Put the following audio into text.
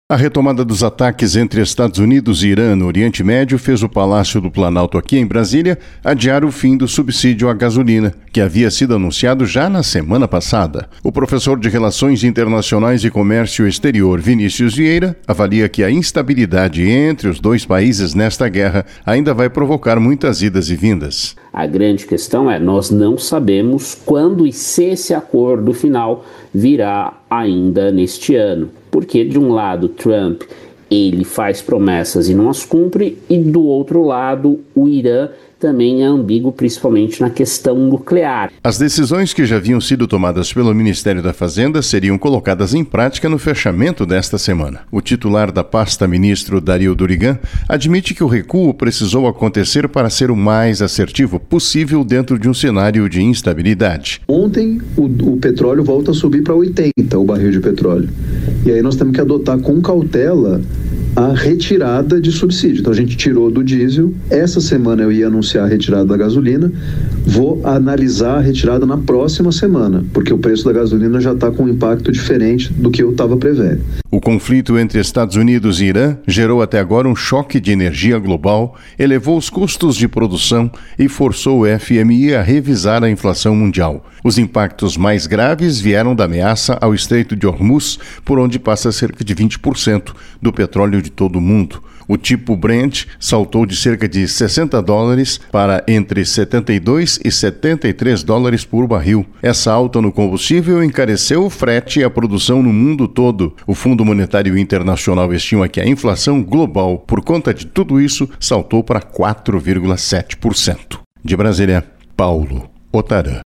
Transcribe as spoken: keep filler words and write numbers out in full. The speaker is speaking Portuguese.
A retomada dos ataques entre Estados Unidos e Irã no Oriente Médio fez o Palácio do Planalto aqui em Brasília adiar o fim do subsídio à gasolina, que havia sido anunciado já na semana passada. O professor de Relações Internacionais e Comércio Exterior, Vinícius Vieira, avalia que a instabilidade entre os dois países nesta guerra ainda vai provocar muitas idas e vindas. A grande questão é, nós não sabemos quando e se esse acordo final virá ainda neste ano. Porque, de um lado, Trump ele faz promessas e não as cumpre, e do outro lado, o Irã também é ambíguo, principalmente na questão nuclear. As decisões que já haviam sido tomadas pelo Ministério da Fazenda seriam colocadas em prática no fechamento desta semana. O titular da pasta, ministro Dario Durigan, admite que o recuo precisou acontecer para ser o mais assertivo possível dentro de um cenário de instabilidade. Ontem, o, o petróleo volta a subir para oitenta, o barril de petróleo. E aí nós temos que adotar com cautela a retirada de subsídio. Então a gente tirou do diesel. Essa semana eu ia anunciar a retirada da gasolina. Vou analisar a retirada na próxima semana, porque o preço da gasolina já está com um impacto diferente do que eu estava prevendo. O conflito entre Estados Unidos e Irã gerou até agora um choque de energia global, elevou os custos de produção e forçou o F M I a revisar a inflação mundial. Os impactos mais graves vieram da ameaça ao Estreito de Hormuz, por onde passa cerca de vinte por cento do petróleo de todo o mundo. O tipo Brent saltou de cerca de sessenta dólares para entre setenta e dois e setenta e três dólares por barril. Essa alta no combustível encareceu o frete e a produção no mundo todo. O Fundo Monetário Internacional estima que a inflação global, por conta de tudo isso, saltou para quatro vírgula sete por cento. De Brasília, Paulo Otarã.